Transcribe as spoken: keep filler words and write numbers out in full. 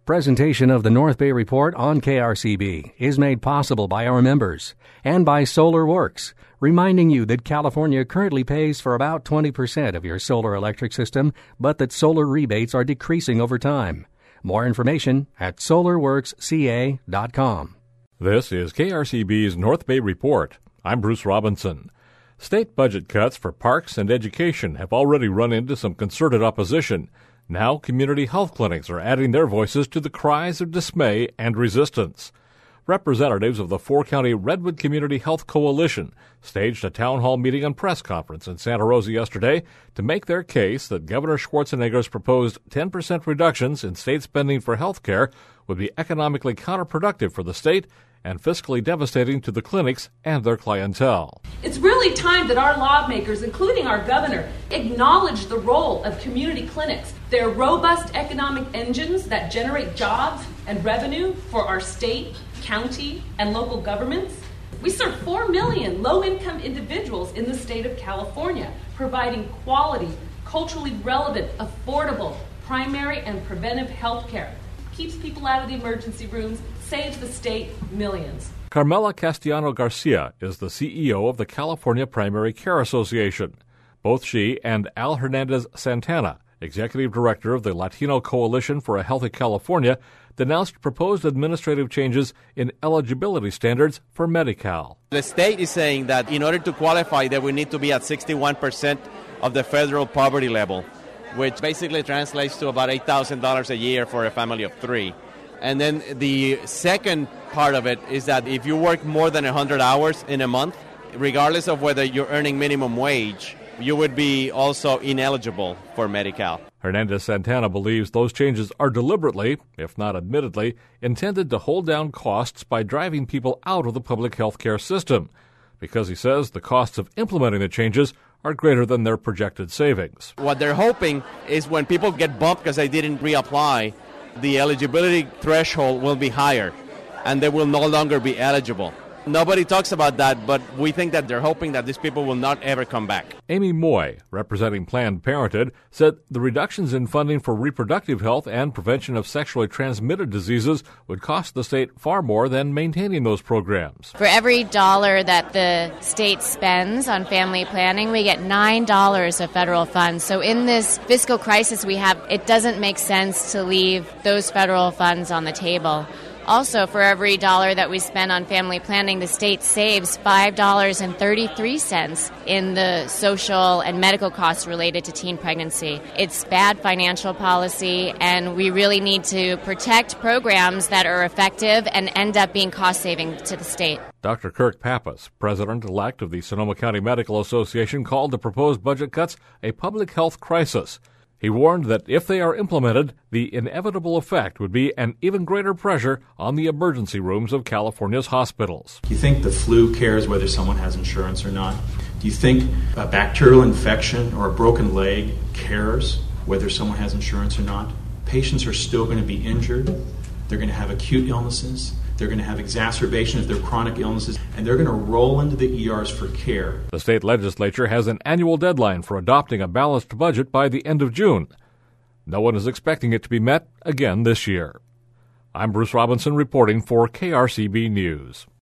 Presentation of the North Bay Report on K R C B is made possible by our members and by Solar Works, reminding you that California currently pays for about twenty percent of your solar electric system, but that solar rebates are decreasing over time. More information at solar works c a dot com. This is K R C B's North Bay Report. I'm Bruce Robinson. State budget cuts for parks and education have already run into some concerted opposition. Now community health clinics are adding their voices to the cries of dismay and resistance. Representatives of the four-county Redwood Community Health Coalition staged a town hall meeting and press conference in Santa Rosa yesterday to make their case that Governor Schwarzenegger's proposed ten percent reductions in state spending for health care would be economically counterproductive for the state and fiscally devastating to the clinics and their clientele. It's really time that our lawmakers, including our governor, acknowledge the role of community clinics. They're robust economic engines that generate jobs and revenue for our state, county, and local governments. We serve four million low-income individuals in the state of California, providing quality, culturally relevant, affordable, primary and preventive health care. Keeps people out of the emergency rooms, saves the state millions. Carmela Castellano Garcia is the C E O of the California Primary Care Association. Both she and Al Hernandez Santana, Executive Director of the Latino Coalition for a Healthy California, denounced proposed administrative changes in eligibility standards for Medi-Cal. The state is saying that in order to qualify, that we need to be at sixty-one percent of the federal poverty level, which basically translates to about eight thousand dollars a year for a family of three. And then the second part of it is that if you work more than one hundred hours in a month, regardless of whether you're earning minimum wage, you would be also ineligible for Medi-Cal. Hernandez Santana believes those changes are deliberately, if not admittedly, intended to hold down costs by driving people out of the public health care system, because he says the costs of implementing the changes are greater than their projected savings. What they're hoping is when people get bumped because they didn't reapply, the eligibility threshold will be higher and they will no longer be eligible. Nobody talks about that, but we think that they're hoping that these people will not ever come back. Amy Moy, representing Planned Parenthood, said the reductions in funding for reproductive health and prevention of sexually transmitted diseases would cost the state far more than maintaining those programs. For every dollar that the state spends on family planning, we get nine dollars of federal funds. So in this fiscal crisis we have, it doesn't make sense to leave those federal funds on the table. Also, for every dollar that we spend on family planning, the state saves five dollars and thirty-three cents in the social and medical costs related to teen pregnancy. It's bad financial policy, and we really need to protect programs that are effective and end up being cost-saving to the state. Doctor Kirk Pappas, president-elect of the Sonoma County Medical Association, called the proposed budget cuts a public health crisis. He warned that if they are implemented, the inevitable effect would be an even greater pressure on the emergency rooms of California's hospitals. Do you think the flu cares whether someone has insurance or not? Do you think a bacterial infection or a broken leg cares whether someone has insurance or not? Patients are still going to be injured. They're going to have acute illnesses. They're going to have exacerbation of their chronic illnesses, and they're going to roll into the E Rs for care. The state legislature has an annual deadline for adopting a balanced budget by the end of June. No one is expecting it to be met again this year. I'm Bruce Robinson reporting for K R C B News.